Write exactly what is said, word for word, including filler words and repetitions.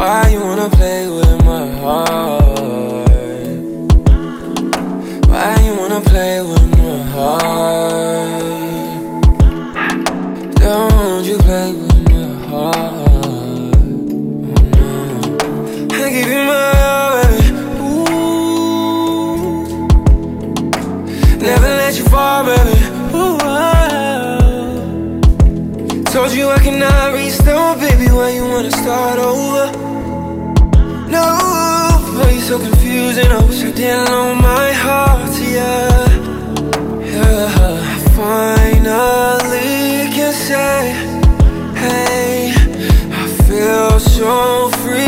Why you wanna play with my heart? Why you wanna play with my heart? Don't you play with my heart? Oh no. I give you my heart, baby. Ooh. Never let you fall, baby. Ooh, oh. Told you I cannot restart, baby. Why you wanna start over? No, why you so confusing? I wish I didn't know my heart to you. Yeah, I finally can say, hey, I feel so free.